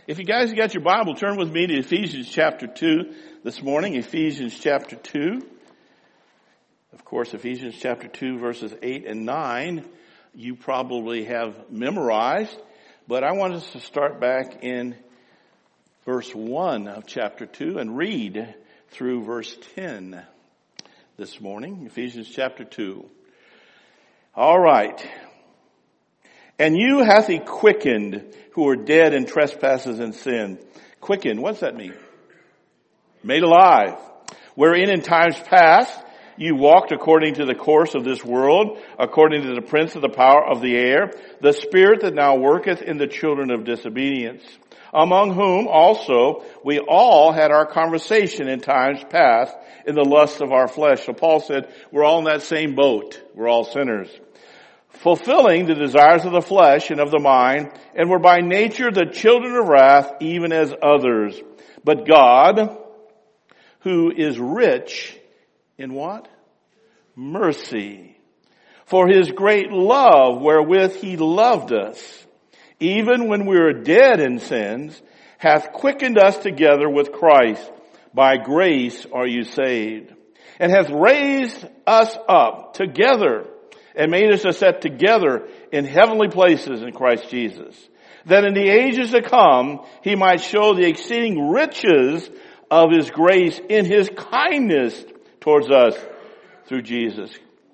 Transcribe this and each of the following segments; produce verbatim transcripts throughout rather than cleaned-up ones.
If you guys got your Bible, turn with me to Ephesians chapter two this morning. Ephesians chapter two. Of course, Ephesians chapter two, verses eight and nine, you probably have memorized. But I want us to start back in verse one of chapter two and read through verse ten this morning. Ephesians chapter two. All right. And you hath he quickened who are dead in trespasses and sin. Quickened, what's that mean? Made alive. Wherein in times past you walked according to the course of this world, according to the prince of the power of the air, the spirit that now worketh in the children of disobedience, among whom also we all had our conversation in times past in the lusts of our flesh. So Paul said, we're all in that same boat. We're all sinners. Fulfilling the desires of the flesh and of the mind, and were by nature the children of wrath, even as others. But God, who is rich in what? Mercy. For his great love wherewith he loved us, even when we were dead in sins, hath quickened us together with Christ. By grace are you saved. And hath raised us up together and made us to sit together in heavenly places in Christ Jesus, that in the ages to come he might show the exceeding riches of his grace in his kindness towards us through Jesus.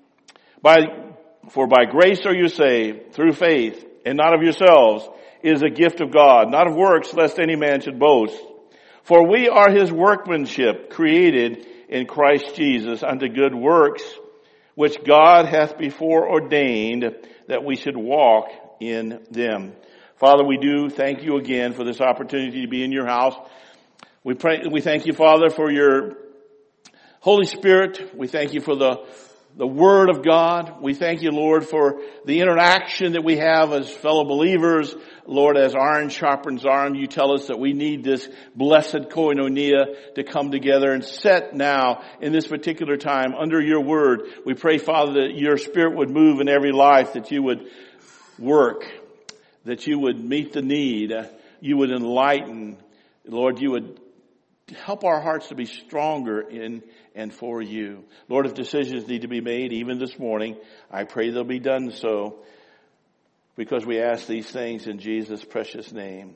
By, for by grace are you saved, through faith, and not of yourselves. It is a gift of God, not of works, lest any man should boast. For we are his workmanship, created in Christ Jesus unto good works, which God hath before ordained that we should walk in them. Father, we do thank you again for this opportunity to be in your house. We pray, we thank you, Father, for your Holy Spirit. We thank you for the, the Word of God. We thank you, Lord, for the interaction that we have as fellow believers. Lord, as iron sharpens iron, you tell us that we need this blessed koinonia to come together and set now in this particular time under your word. We pray, Father, that your Spirit would move in every life, that you would work, that you would meet the need, you would enlighten. Lord, you would help our hearts to be stronger in and for you. Lord, if decisions need to be made even this morning, I pray they'll be done so, because we ask these things in Jesus' precious name.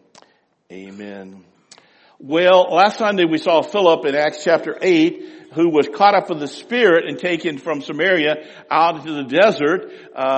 Amen. Well, last Sunday we saw Philip in Acts chapter eight, who was caught up with the Spirit and taken from Samaria out into the desert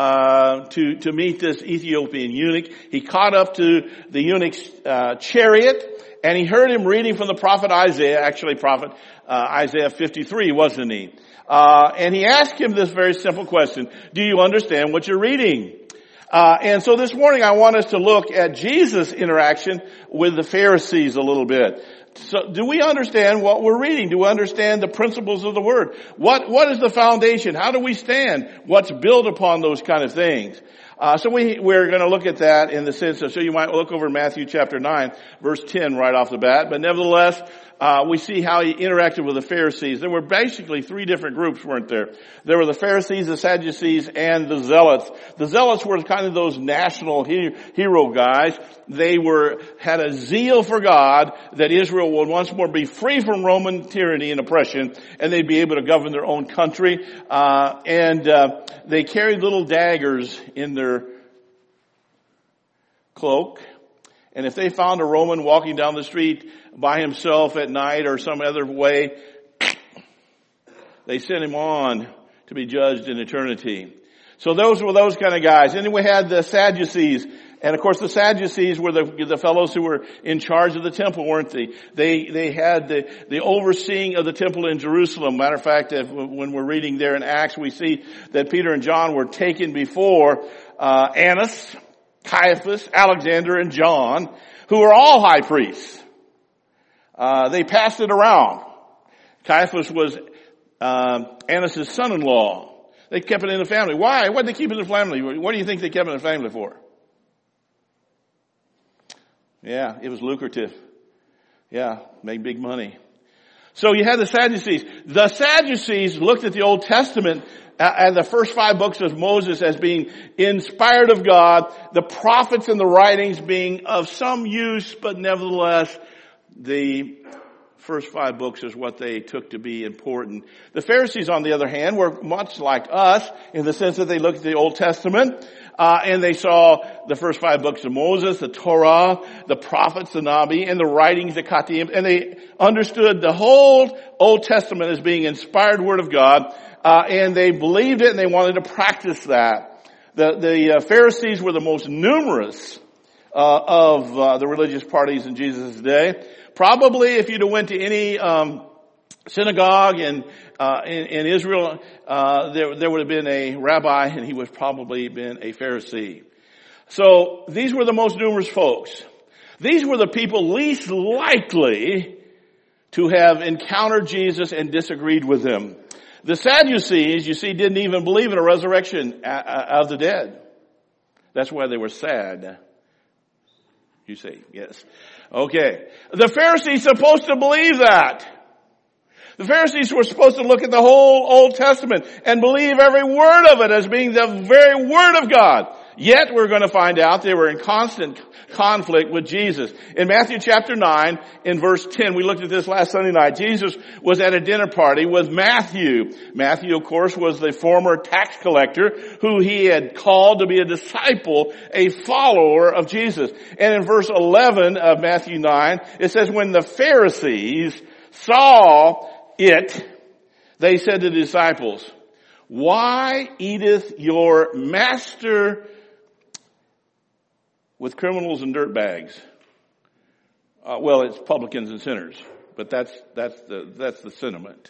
uh to to meet this Ethiopian eunuch. He caught up to the eunuch's uh chariot, and he heard him reading from the prophet Isaiah, actually prophet uh Isaiah fifty-three, wasn't he? Uh and he asked him this very simple question: do you understand what you're reading? Uh, and so this morning I want us to look at Jesus' interaction with the Pharisees a little bit. So do we understand what we're reading? Do we understand the principles of the Word? What, what is the foundation? How do we stand? What's built upon those kind of things? Uh, so we, we're going to look at that in the sense of, so you might look over Matthew chapter nine, verse ten right off the bat. But nevertheless, uh, we see how he interacted with the Pharisees. There were basically three different groups, weren't there? There were the Pharisees, the Sadducees, and the Zealots. The Zealots were kind of those national he- hero guys. They were, had a zeal for God that Israel would once more be free from Roman tyranny and oppression, and they'd be able to govern their own country. Uh, and, uh, they carried little daggers in their cloak. And if they found a Roman walking down the street by himself at night or some other way, they sent him on to be judged in eternity. So those were those kind of guys. And then we had the Sadducees. And of course the Sadducees were the, the fellows who were in charge of the temple, weren't they? They, they had the, the overseeing of the temple in Jerusalem. Matter of fact, if, when we're reading there in Acts, we see that Peter and John were taken before, uh, Annas, Caiaphas, Alexander, and John, who were all high priests. Uh, they passed it around. Caiaphas was, uh, Annas' son-in-law. They kept it in the family. Why? What did they keep it in the family? What do you think they kept it in the family for? Yeah, it was lucrative. Yeah, made big money. So you had the Sadducees. The Sadducees looked at the Old Testament and the first five books of Moses as being inspired of God, the prophets and the writings being of some use, but nevertheless, the first five books is what they took to be important. The Pharisees, on the other hand, were much like us in the sense that they looked at the Old Testament, uh, and they saw the first five books of Moses, the Torah, the prophets, the Nabi, and the writings, the Ketuvim, and they understood the whole Old Testament as being inspired Word of God, uh, and they believed it and they wanted to practice that. The, the uh, Pharisees were the most numerous uh, of uh, the religious parties in Jesus' day. Probably if you'd have went to any um, synagogue in, uh, in in Israel, uh, there there would have been a rabbi, and he would have probably been a Pharisee. So these were the most numerous folks. These were the people least likely to have encountered Jesus and disagreed with him. The Sadducees, you see, didn't even believe in a resurrection of the dead. That's why they were sad. You say, yes. Okay. The Pharisees supposed to believe that. The Pharisees were supposed to look at the whole Old Testament and believe every word of it as being the very Word of God. Yet we're going to find out they were in constant conflict with Jesus. In Matthew chapter nine, in verse ten, we looked at this last Sunday night. Jesus was at a dinner party with Matthew. Matthew, of course, was the former tax collector who he had called to be a disciple, a follower of Jesus. And in verse eleven of Matthew nine, it says, when the Pharisees saw it, they said to the disciples, why eateth your master with criminals and dirtbags? Uh, well, it's publicans and sinners, but that's that's the that's the sentiment.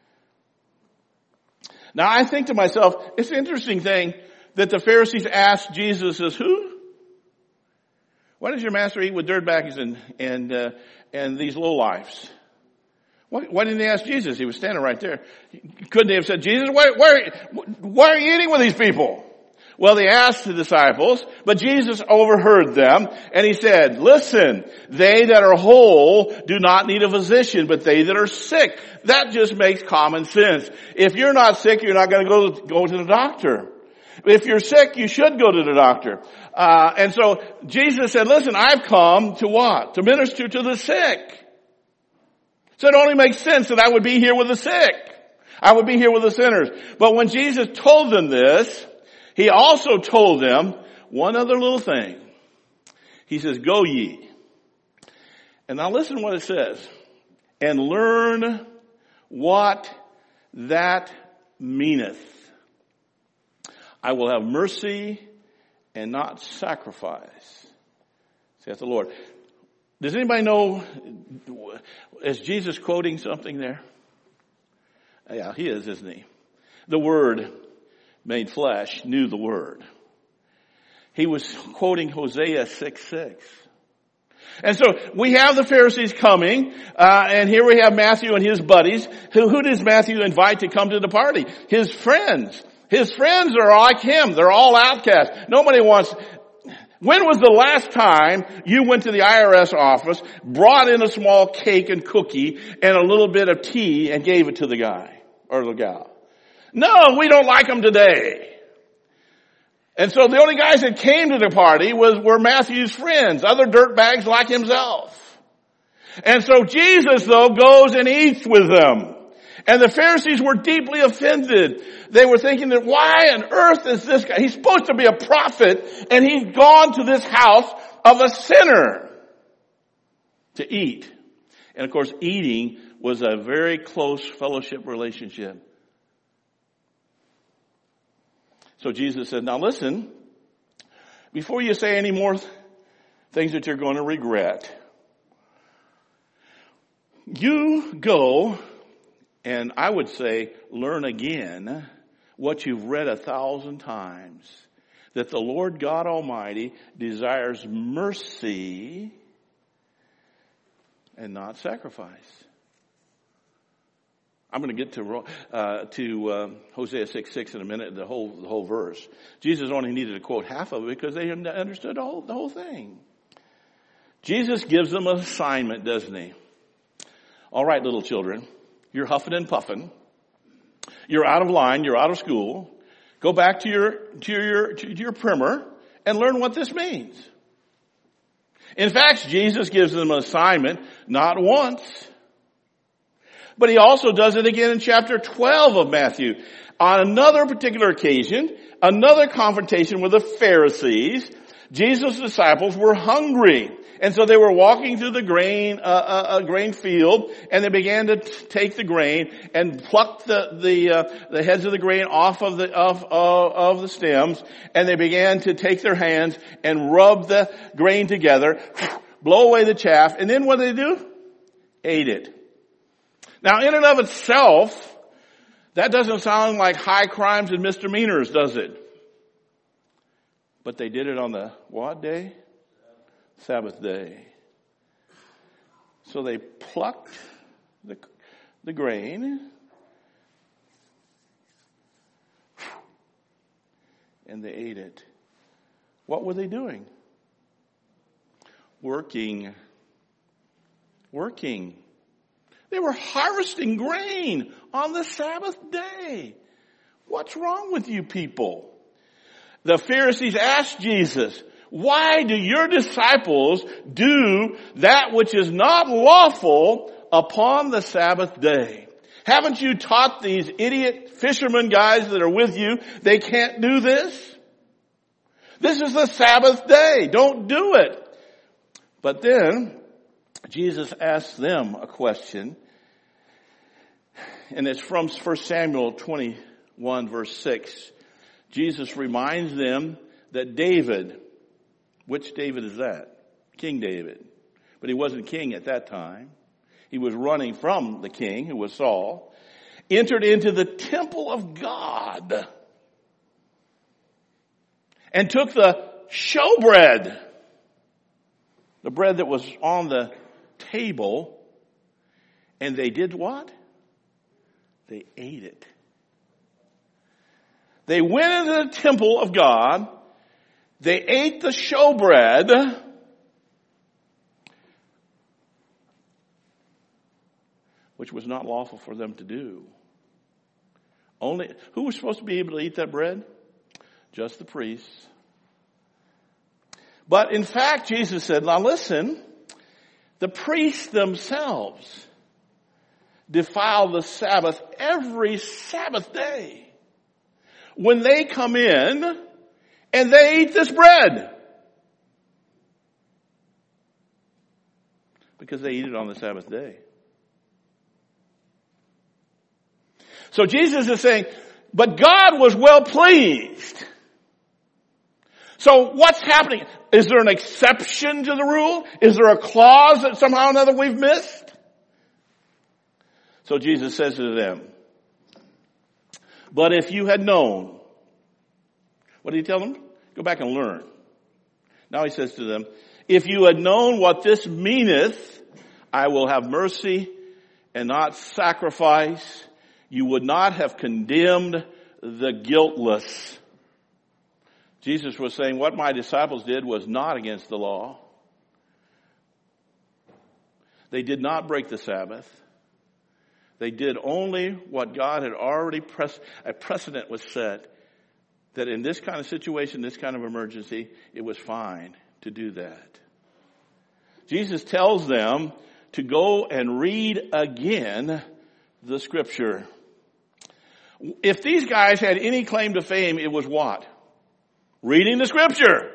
Now, I think to myself, it's an interesting thing that the Pharisees asked Jesus, "As who? Why does your master eat with dirtbags and and uh, and these lowlifes?" Why, why didn't they ask Jesus? He was standing right there. Couldn't they have said, Jesus, why, why, why are you eating with these people? Well, they asked the disciples, but Jesus overheard them, and he said, listen, they that are whole do not need a physician, but they that are sick. That just makes common sense. If you're not sick, you're not going to go go to the doctor. If you're sick, you should go to the doctor. Uh, and so Jesus said, listen, I've come to what? To minister to the sick. So it only makes sense that I would be here with the sick. I would be here with the sinners. But when Jesus told them this, he also told them one other little thing. He says, go ye. And now listen to what it says. And learn what that meaneth. I will have mercy and not sacrifice, saith the Lord. Does anybody know, is Jesus quoting something there? Yeah, he is, isn't he? The Word made flesh knew the Word. He was quoting Hosea six six. And so we have the Pharisees coming, uh, and here we have Matthew and his buddies. Who, who does Matthew invite to come to the party? His friends. His friends are like him. They're all outcasts. Nobody wants... When was the last time you went to the I R S office, brought in a small cake and cookie and a little bit of tea and gave it to the guy or the gal? No, we don't like them today. And so the only guys that came to the party was, were Matthew's friends, other dirtbags like himself. And so Jesus, though, goes and eats with them. And the Pharisees were deeply offended. They were thinking that why on earth is this guy? He's supposed to be a prophet, and he's gone to this house of a sinner to eat. And of course, eating was a very close fellowship relationship. So Jesus said, now listen, before you say any more things that you're going to regret, you go, and I would say, learn again what you've read a thousand times, that the Lord God Almighty desires mercy and not sacrifice. I'm going to get to uh, to uh, Hosea six six in a minute, the whole the whole verse. Jesus only needed to quote half of it because they understood the whole the whole thing. Jesus gives them an assignment, doesn't he? All right, little children, you're huffing and puffing. You're out of line. You're out of school. Go back to your, to your, to your primer and learn what this means. In fact, Jesus gives them an assignment not once, but he also does it again in chapter twelve of Matthew. On another particular occasion, another confrontation with the Pharisees, Jesus' disciples were hungry. And so they were walking through the grain, uh, uh, uh, grain field, and they began to t- take the grain and pluck the, the, uh, the heads of the grain off of the, of, uh, of the stems, and they began to take their hands and rub the grain together, blow away the chaff, and then what did they do? Ate it. Now in and of itself, that doesn't sound like high crimes and misdemeanors, does it? But they did it on the what day? Sabbath day. So they plucked the, the grain and they ate it. What were they doing? Working. Working. They were harvesting grain on the Sabbath day. What's wrong with you people? The Pharisees asked Jesus, why do your disciples do that which is not lawful upon the Sabbath day? Haven't you taught these idiot fishermen guys that are with you they can't do this? This is the Sabbath day. Don't do it. But then Jesus asks them a question, and it's from First Samuel twenty-one verse six. Jesus reminds them that David, which David is that? King David. But he wasn't king at that time. He was running from the king, who was Saul, entered into the temple of God and took the showbread, the bread that was on the table, and they did what? They ate it. They went into the temple of God. They ate the showbread. Which was not lawful for them to do. Only, who was supposed to be able to eat that bread? Just the priests. But in fact, Jesus said, now listen, the priests themselves defile the Sabbath every Sabbath day when they come in and they eat this bread. Because they eat it on the Sabbath day. So Jesus is saying, but God was well pleased. So what's happening? Is there an exception to the rule? Is there a clause that somehow or another we've missed? So Jesus says to them, but if you had known, what did he tell them? Go back and learn. Now he says to them, if you had known what this meaneth, I will have mercy and not sacrifice, you would not have condemned the guiltless. Jesus was saying what my disciples did was not against the law. They did not break the Sabbath. They did only what God had already pressed. A precedent was set that in this kind of situation, this kind of emergency, it was fine to do that. Jesus tells them to go and read again the scripture. If these guys had any claim to fame, it was what? Reading the scripture.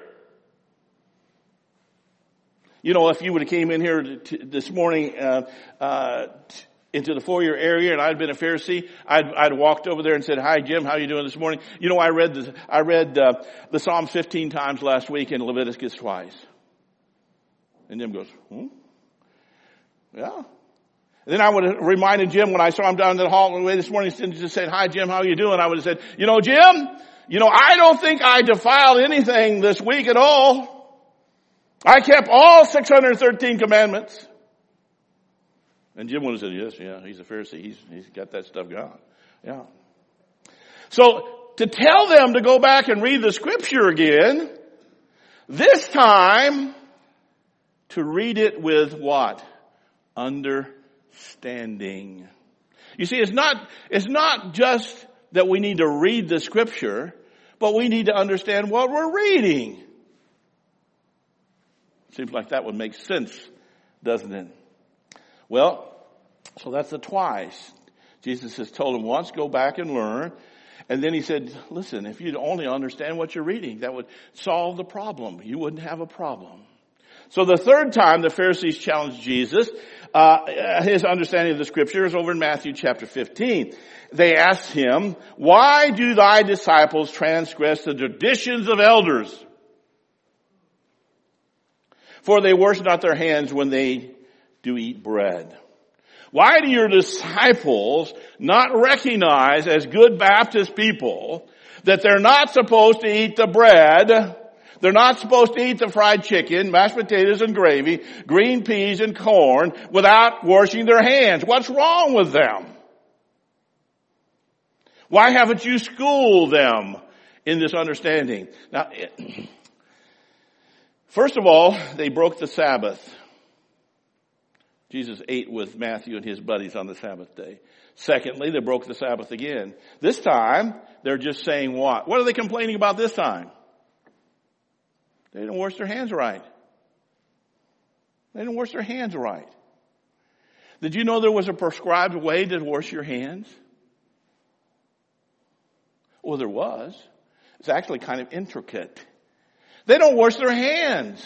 You know, if you would have came in here to, to, this morning uh, uh, t- into the foyer area and I'd been a Pharisee, I'd, I'd walked over there and said, hi Jim, how you doing this morning? You know, I read the, I read uh, the Psalm fifteen times last week and Leviticus twice. And Jim goes, hmm? Yeah. And then I would have reminded Jim when I saw him down in the hallway this morning, and just said, hi Jim, how you doing? I would have said, you know Jim, you know, I don't think I defiled anything this week at all. I kept all six hundred thirteen commandments. And Jim would have said, yes, yeah, he's a Pharisee. He's, he's got that stuff gone. Yeah. So to tell them to go back and read the scripture again, this time to read it with what? Understanding. understanding. You see, it's not, it's not just that we need to read the scripture, but we need to understand what we're reading. Seems like that would make sense, doesn't it? Well, so that's the twice. Jesus has told him once, go back and learn. And then he said, listen, if you'd only understand what you're reading, that would solve the problem. You wouldn't have a problem. So the third time the Pharisees challenged Jesus, uh, his understanding of the scripture is over in Matthew chapter fifteen. They asked him, why do thy disciples transgress the traditions of elders? For they wash not their hands when they do eat bread. Why do your disciples not recognize as good Baptist people that they're not supposed to eat the bread? They're not supposed to eat the fried chicken, mashed potatoes and gravy, green peas and corn without washing their hands. What's wrong with them? Why haven't you schooled them in this understanding? Now, it, first of all, they broke the Sabbath. Jesus ate with Matthew and his buddies on the Sabbath day. Secondly, they broke the Sabbath again. This time, they're just saying what? What are they complaining about this time? They didn't wash their hands right. They didn't wash their hands right. Did you know there was a prescribed way to wash your hands? Well, there was. It's actually kind of intricate. They don't wash their hands.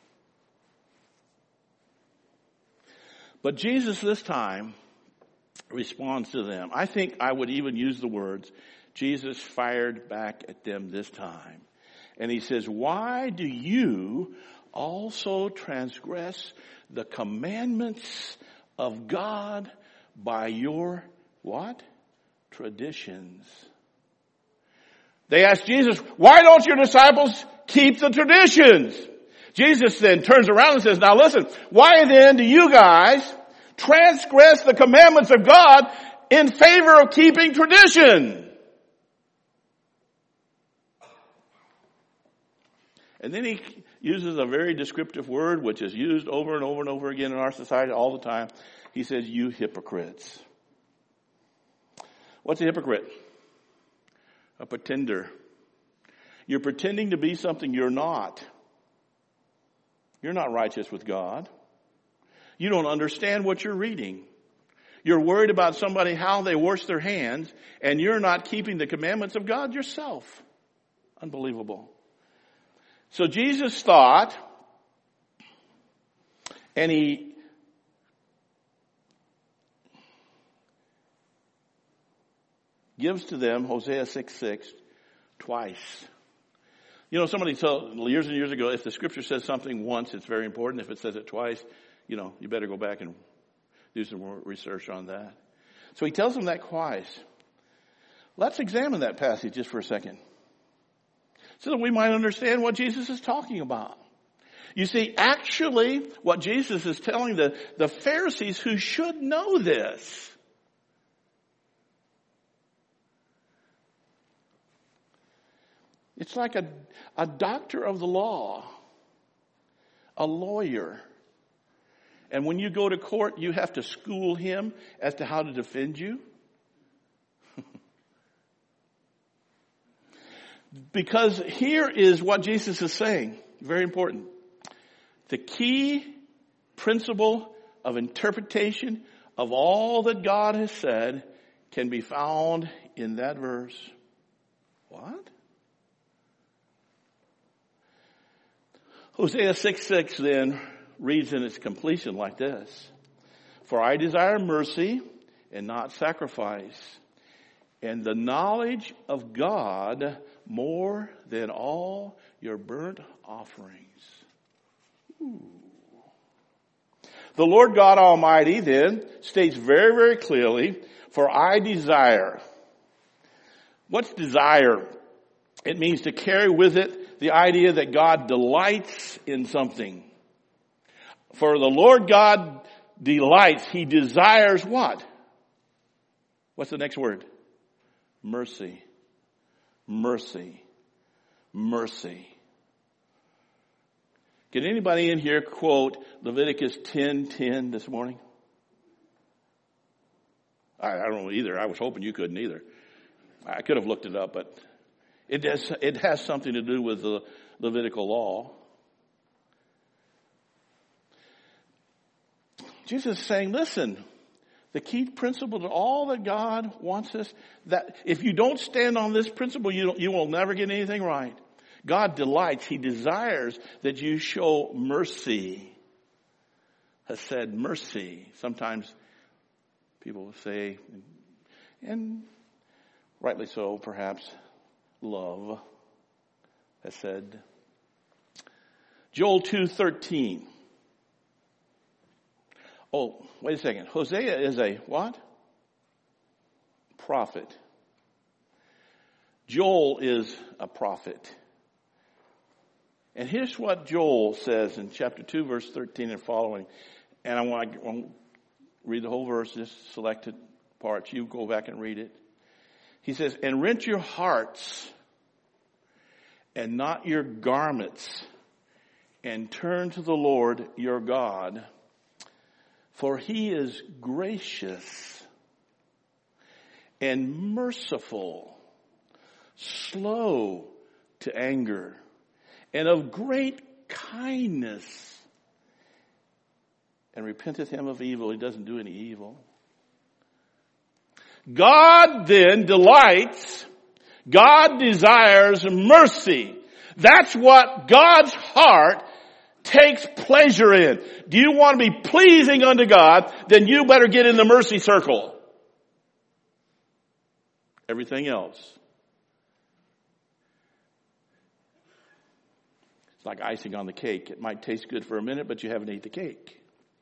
But Jesus this time responds to them. I think I would even use the words, Jesus fired back at them this time. And he says, why do you also transgress the commandments of God by your what? Traditions. They asked Jesus, why don't your disciples keep the traditions? Jesus then turns around and says, now listen, why then do you guys transgress the commandments of God in favor of keeping tradition? And then he uses a very descriptive word which is used over and over and over again in our society all the time. He says, you hypocrites. What's a hypocrite? A pretender. You're pretending to be something you're not. You're not righteous with God. You don't understand what you're reading. You're worried about somebody, how they wash their hands, and you're not keeping the commandments of God yourself. Unbelievable. So Jesus thought, and he gives to them Hosea six six twice. You know, somebody told years and years ago, if the scripture says something once, it's very important. If it says it twice, you know, you better go back and do some more research on that. So he tells them that twice. Let's examine that passage just for a second, so that we might understand what Jesus is talking about. You see, actually, what Jesus is telling the, the Pharisees who should know this. It's like a, a doctor of the law, a lawyer. And when you go to court, you have to school him as to how to defend you. Because here is what Jesus is saying. Very important. The key principle of interpretation of all that God has said can be found in that verse. What? Hosea six six then reads in its completion like this. For I desire mercy and not sacrifice, and the knowledge of God more than all your burnt offerings. Ooh. The Lord God Almighty then states very, very clearly, for I desire. What's desire? It means to carry with it the idea that God delights in something. For the Lord God delights, He desires what? What's the next word? Mercy. Mercy. Mercy. Can anybody in here quote Leviticus ten ten this morning? I, I don't know either. I was hoping you couldn't either. I could have looked it up, but it has, it has something to do with the Levitical law. Jesus is saying, listen, the key principle to all that God wants us, that if you don't stand on this principle, you, don't, you will never get anything right. God delights, He desires that you show mercy. Has said mercy. Sometimes people will say, and rightly so, perhaps, love has said. Joel two thirteen. Oh, wait a second. Hosea is a what? Prophet. Joel is a prophet. And here's what Joel says in chapter two, verse thirteen and following. And I want to read the whole verse, just selected parts. You go back and read it. He says, and rent your hearts and not your garments, and turn to the Lord your God. For He is gracious and merciful, slow to anger, and of great kindness, and repenteth Him of evil. He doesn't do any evil. God then delights, God desires mercy. That's what God's heart takes pleasure in. Do you want to be pleasing unto God? Then you better get in the mercy circle. Everything else, it's like icing on the cake. It might taste good for a minute, but you haven't ate the cake.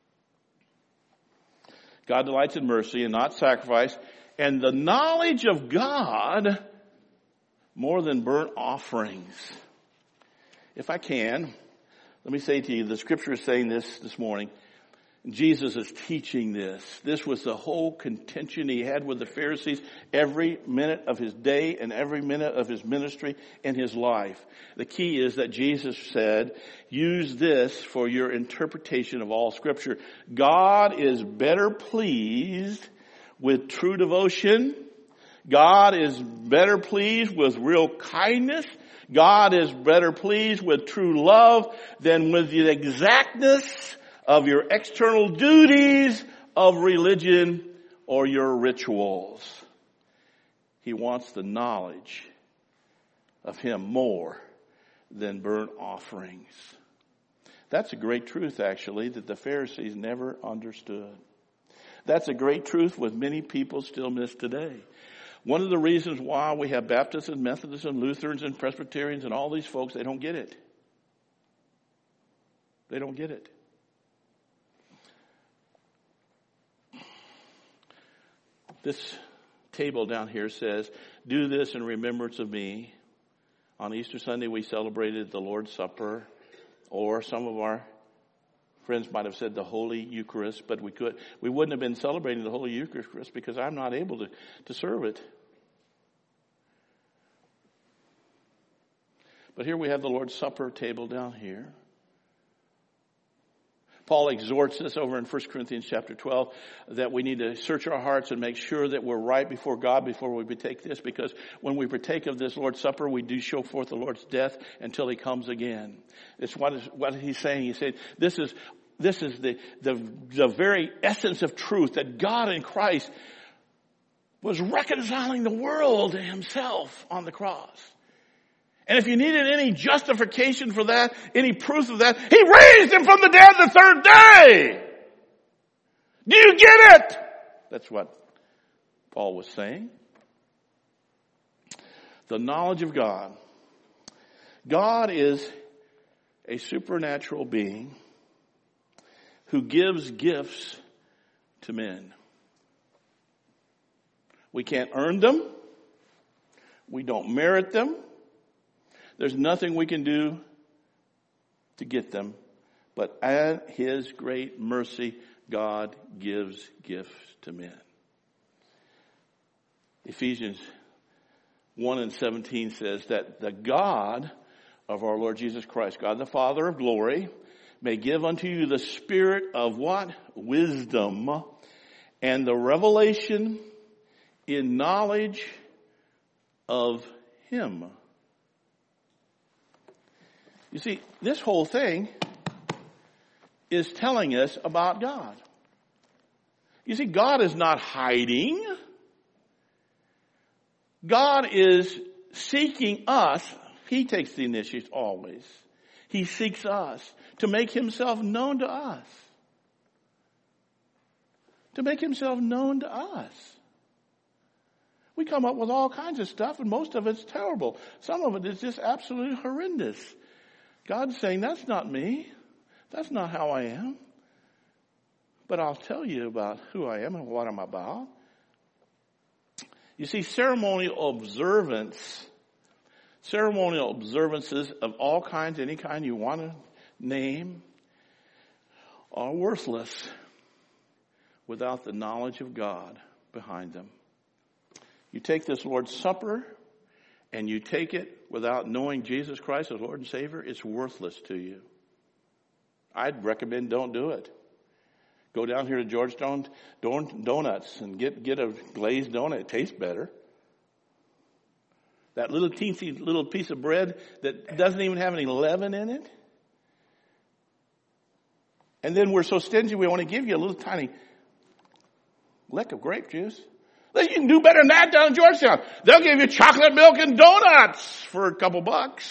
God delights in mercy and not sacrifice, and the knowledge of God more than burnt offerings. If I can, let me say to you, the scripture is saying this this morning. Jesus is teaching this. This was the whole contention he had with the Pharisees every minute of his day and every minute of his ministry and his life. The key is that Jesus said, use this for your interpretation of all scripture. God is better pleased with true devotion. God is better pleased with real kindness. God is better pleased with true love than with the exactness of your external duties of religion or your rituals. He wants the knowledge of Him more than burnt offerings. That's a great truth, actually, that the Pharisees never understood. That's a great truth with many people still miss today. One of the reasons why we have Baptists and Methodists and Lutherans and Presbyterians and all these folks, they don't get it. They don't get it. This table down here says, do this in remembrance of me. On Easter Sunday, we celebrated the Lord's Supper, or some of our friends might have said the Holy Eucharist, but we could, we wouldn't have been celebrating the Holy Eucharist because I'm not able to, to serve it. But here we have the Lord's Supper table down here. Paul exhorts us over in First Corinthians chapter twelve that we need to search our hearts and make sure that we're right before God before we partake this, because when we partake of this Lord's Supper, we do show forth the Lord's death until He comes again. It's what is what He's saying. He said, this is this is the, the, the very essence of truth, that God in Christ was reconciling the world to Himself on the cross. And if you needed any justification for that, any proof of that, He raised Him from the dead the third day. Do you get it? That's what Paul was saying. The knowledge of God. God is a supernatural being who gives gifts to men. We can't earn them. We don't merit them. There's nothing we can do to get them. But at His great mercy, God gives gifts to men. Ephesians one and seventeen says that the God of our Lord Jesus Christ, God the Father of glory, may give unto you the spirit of what? Wisdom and the revelation in knowledge of Him. You see, this whole thing is telling us about God. You see, God is not hiding. God is seeking us. He takes the initiative always. He seeks us to make Himself known to us. To make Himself known to us. We come up with all kinds of stuff, and most of it's terrible. Some of it is just absolutely horrendous. God's saying, that's not me. That's not how I am. But I'll tell you about who I am and what I'm about. You see, ceremonial observance, ceremonial observances of all kinds, any kind you want to name, are worthless without the knowledge of God behind them. You take this Lord's Supper and you take it without knowing Jesus Christ as Lord and Savior, it's worthless to you. I'd recommend don't do it. Go down here to Georgetown Donuts and get, get a glazed donut. It tastes better. That little teensy little piece of bread that doesn't even have any leaven in it. And then we're so stingy we want to give you a little tiny lick of grape juice. You can do better than that down in Georgetown. They'll give you chocolate milk and donuts for a couple bucks.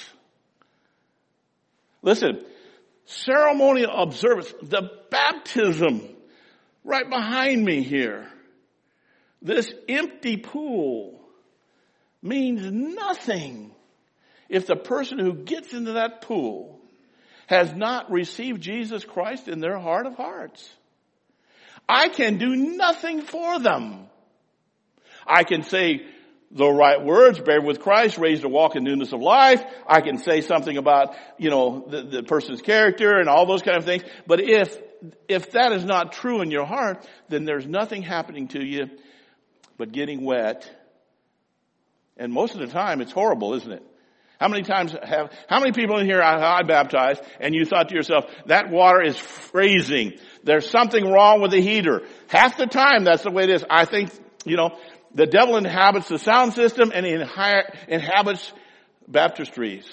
Listen, ceremonial observance, the baptism right behind me here, this empty pool means nothing if the person who gets into that pool has not received Jesus Christ in their heart of hearts. I can do nothing for them. I can say the right words, bear with Christ, raised to walk in newness of life. I can say something about, you know, the, the person's character and all those kind of things. But if, if that is not true in your heart, then there's nothing happening to you but getting wet. And most of the time it's horrible, isn't it? How many times have, how many people in here I, I baptized and you thought to yourself, that water is freezing. There's something wrong with the heater. Half the time that's the way it is. I think, you know, the devil inhabits the sound system and he inhabits baptistries.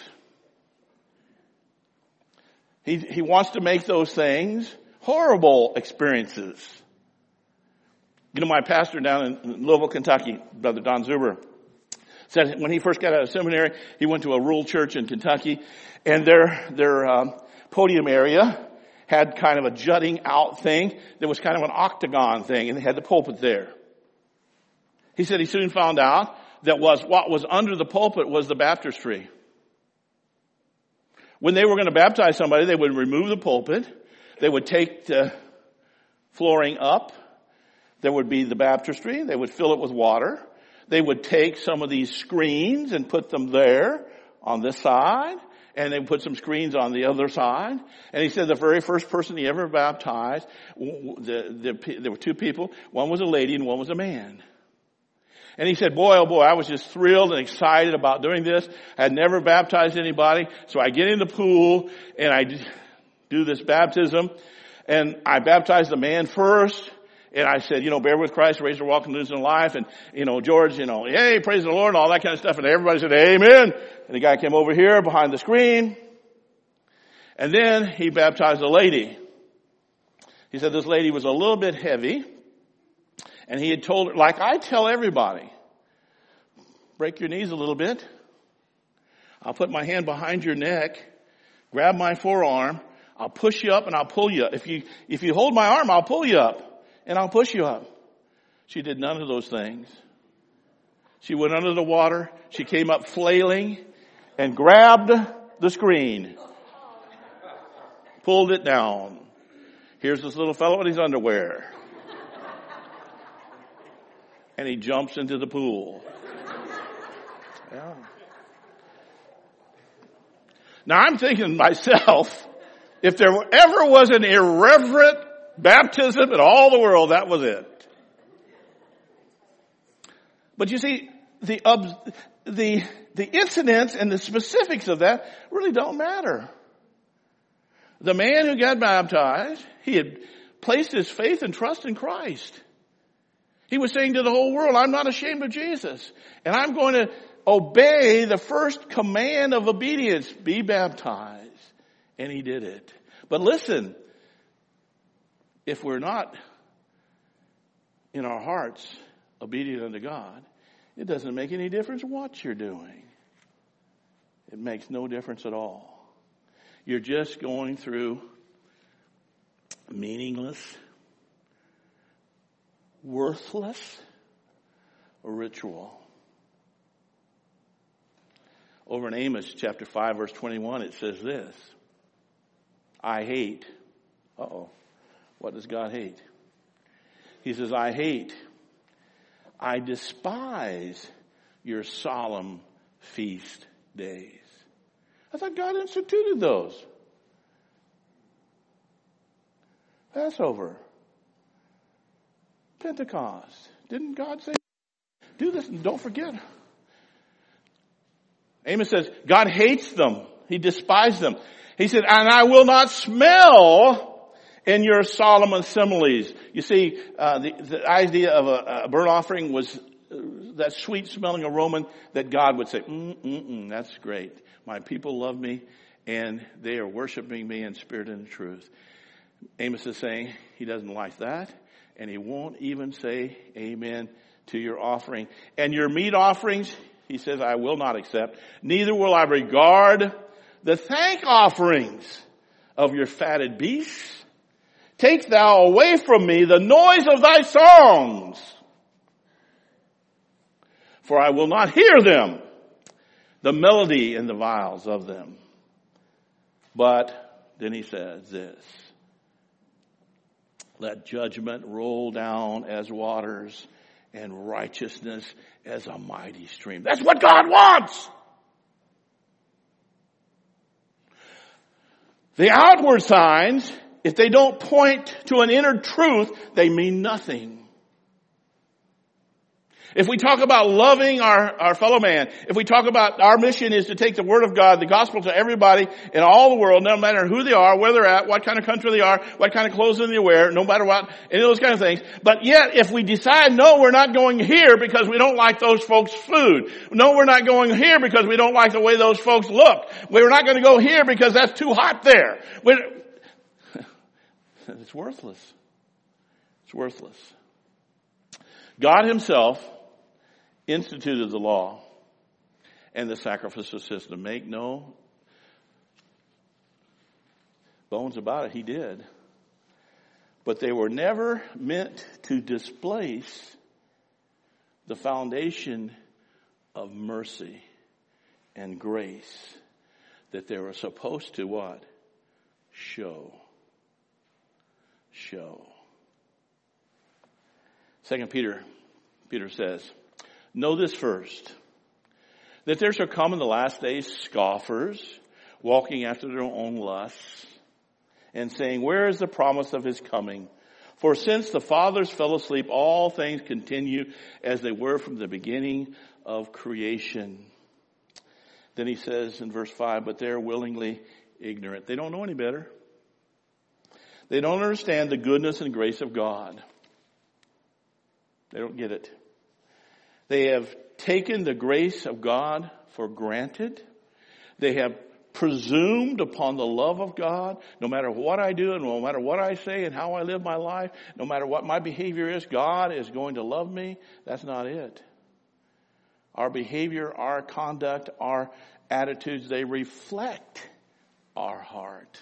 He, he wants to make those things horrible experiences. You know, my pastor down in Louisville, Kentucky, Brother Don Zuber, said when he first got out of seminary, he went to a rural church in Kentucky, and their their um, podium area had kind of a jutting out thing that was kind of an octagon thing, and they had the pulpit there. He said he soon found out that was what was under the pulpit was the baptistry. When they were going to baptize somebody, they would remove the pulpit. They would take the flooring up. There would be the baptistry. They would fill it with water. They would take some of these screens and put them there on this side, and they would put some screens on the other side. And he said the very first person he ever baptized, the, the, there were two people. One was a lady and one was a man. And he said, boy, oh boy, I was just thrilled and excited about doing this. I had never baptized anybody. So I get in the pool and I do this baptism. And I baptized the man first. And I said, you know, bear with Christ, raise your walk in newness of life. And, you know, George, you know, hey, praise the Lord and all that kind of stuff. And everybody said, amen. And the guy came over here behind the screen. And then he baptized a lady. He said this lady was a little bit heavy. And he had told her, like I tell everybody, break your knees a little bit. I'll put my hand behind your neck, grab my forearm. I'll push you up and I'll pull you up. If you, if you hold my arm, I'll pull you up and I'll push you up. She did none of those things. She went under the water. She came up flailing and grabbed the screen, pulled it down. Here's this little fellow in his underwear. And he jumps into the pool. Yeah. Now I'm thinking to myself, if there ever was an irreverent baptism in all the world, that was it. But you see, the, the, the incidents and the specifics of that really don't matter. The man who got baptized, he had placed his faith and trust in Christ. He was saying to the whole world, I'm not ashamed of Jesus. And I'm going to obey the first command of obedience, be baptized. And he did it. But listen, if we're not in our hearts obedient unto God, it doesn't make any difference what you're doing. It makes no difference at all. You're just going through meaningless, worthless ritual. Over in Amos chapter five, verse twenty-one, it says this. I hate. Uh-oh. What does God hate? He says, I hate. I despise your solemn feast days. I thought God instituted those. Passover. Pentecost. Didn't God say, do this and don't forget? Amos says, God hates them. He despised them. He said, and I will not smell in your solemn assemblies. You see, uh, the, the idea of a, a burnt offering was uh, that sweet smelling aroma that God would say, mm, mm, mm, that's great. My people love me and they are worshiping me in spirit and in truth. Amos is saying he doesn't like that, and he won't even say amen to your offering. And your meat offerings, he says, I will not accept. Neither will I regard the thank offerings of your fatted beasts. Take thou away from me the noise of thy songs, for I will not hear them, the melody and the viols of them. But then he says this, let judgment roll down as waters and righteousness as a mighty stream. That's what God wants. The outward signs, if they don't point to an inner truth, they mean nothing. If we talk about loving our, our fellow man, if we talk about our mission is to take the word of God, the gospel to everybody in all the world, no matter who they are, where they're at, what kind of country they are, what kind of clothes they wear, no matter what, any of those kind of things. But yet, if we decide, no, we're not going here because we don't like those folks' food. No, we're not going here because we don't like the way those folks look. We're not going to go here because that's too hot there. We're, it's worthless. It's worthless. God himself instituted the law and the sacrificial system. Make no bones about it, he did. But they were never meant to displace the foundation of mercy and grace that they were supposed to what? Show. Show. Second Peter, Peter says, know this first, that there shall come in the last days scoffers, walking after their own lusts, and saying, where is the promise of his coming? For since the fathers fell asleep, all things continue as they were from the beginning of creation. Then he says in verse five, but they're willingly ignorant. They don't know any better. They don't understand the goodness and grace of God. They don't get it. They have taken the grace of God for granted. They have presumed upon the love of God. No matter what I do and no matter what I say and how I live my life, no matter what my behavior is, God is going to love me. That's not it. Our behavior, our conduct, our attitudes, they reflect our heart.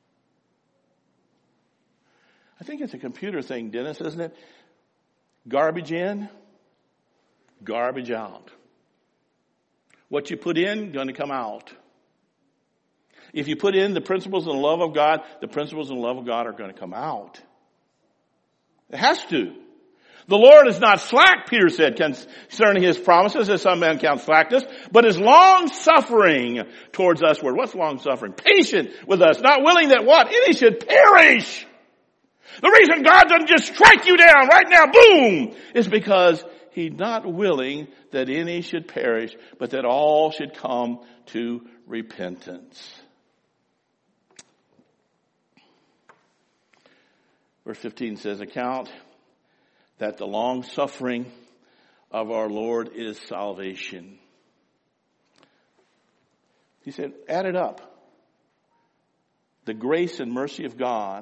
I think it's a computer thing, Dennis, isn't it? Garbage in, garbage out. What you put in, going to come out. If you put in the principles and the love of God, the principles and the love of God are going to come out. It has to. The Lord is not slack, Peter said, concerning his promises, as some men count slackness, but is long-suffering towards us. What's long-suffering? Patient with us, not willing that what? Any should perish. The reason God doesn't just strike you down right now, boom, is because he's not willing that any should perish, but that all should come to repentance. Verse fifteen says, account that the long suffering of our Lord is salvation. He said, add it up. The grace and mercy of God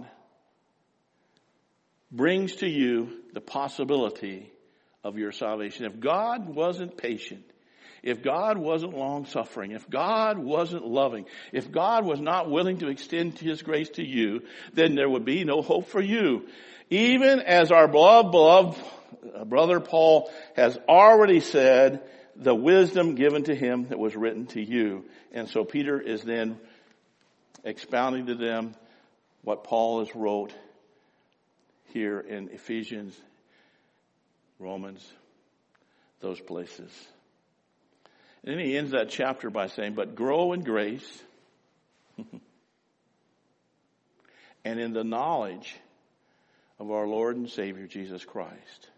brings to you the possibility of your salvation. If God wasn't patient, if God wasn't long-suffering, if God wasn't loving, if God was not willing to extend His grace to you, then there would be no hope for you. Even as our beloved, beloved brother Paul has already said, the wisdom given to him that was written to you. And so Peter is then expounding to them what Paul has wrote here in Ephesians, Romans, those places. And then he ends that chapter by saying, but grow in grace and in the knowledge of our Lord and Savior, Jesus Christ.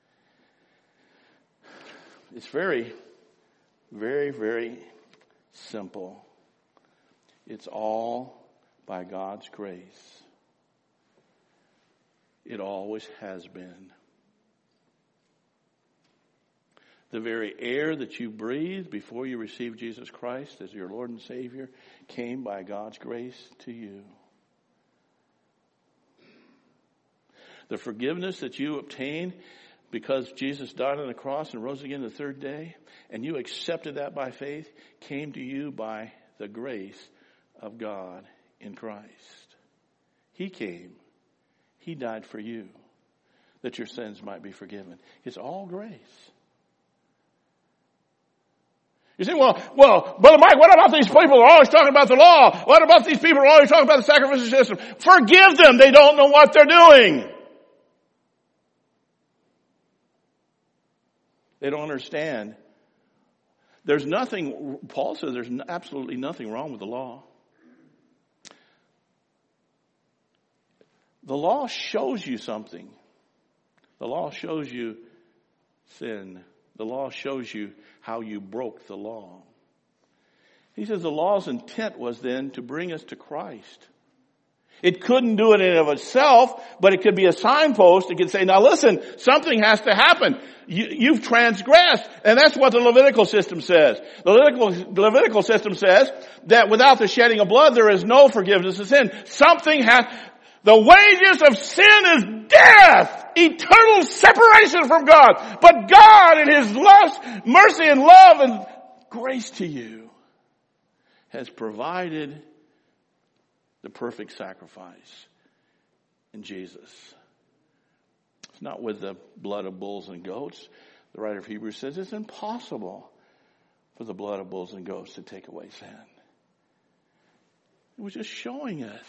It's very, very, very simple. It's all by God's grace. It always has been. The very air that you breathed before you received Jesus Christ as your Lord and Savior came by God's grace to you. The forgiveness that you obtained because Jesus died on the cross and rose again the third day, and you accepted that by faith, came to you by the grace of God in Christ. He came. He died for you, that your sins might be forgiven. It's all grace. You say, well, well, Brother Mike, what about these people who are always talking about the law? What about these people who are always talking about the sacrificial system? Forgive them. They don't know what they're doing. They don't understand. There's nothing, Paul says there's absolutely nothing wrong with the law. The law shows you something. The law shows you sin. The law shows you how you broke the law. He says the law's intent was then to bring us to Christ. It couldn't do it in and of itself, but it could be a signpost. It could say, now listen, something has to happen. You, you've transgressed. And that's what the Levitical system says. The Levitical, the Levitical system says that without the shedding of blood, there is no forgiveness of sin. Something has, the wages of sin is death, eternal separation from God. But God in His lust, mercy and love and grace to you has provided the perfect sacrifice in Jesus. It's not with the blood of bulls and goats. The writer of Hebrews says it's impossible for the blood of bulls and goats to take away sin. It was just showing us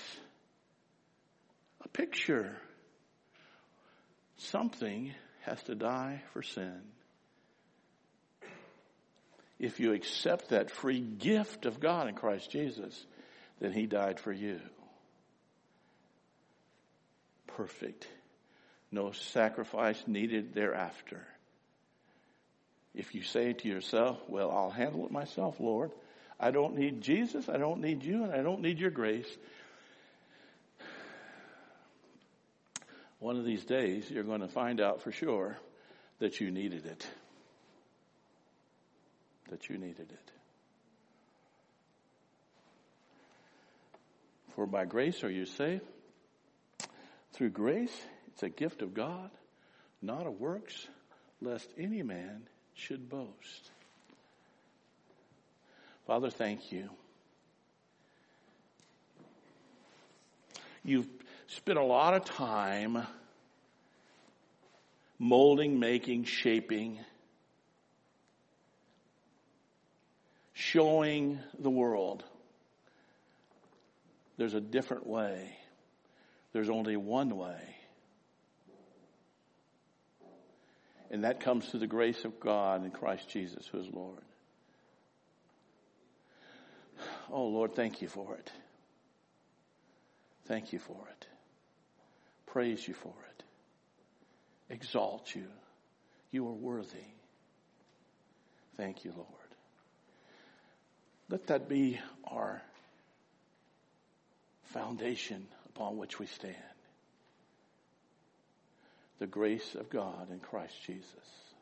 a picture. Something has to die for sin. If you accept that free gift of God in Christ Jesus, then He died for you. Perfect. No sacrifice needed thereafter. If you say to yourself, well, I'll handle it myself, Lord. I don't need Jesus, I don't need you, and I don't need your grace. One of these days, you're going to find out for sure that you needed it. That you needed it. For by grace are you saved. Through grace, it's a gift of God, not of works, lest any man should boast. Father, thank you. You've spent a lot of time molding, making, shaping, showing the world there's a different way. There's only one way. And that comes through the grace of God in Christ Jesus, who is Lord. Oh, Lord, thank you for it. Thank you for it. Praise you for it. Exalt you. You are worthy. Thank you, Lord. Let that be our foundation upon which we stand. the grace of God in Christ Jesus.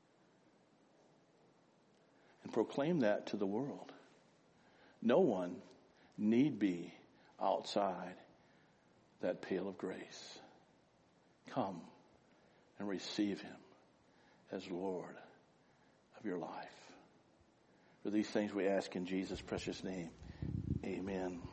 And proclaim that to the world. No one need be outside that pale of grace. Come and receive him as Lord of your life. For these things we ask in Jesus' precious name. Amen.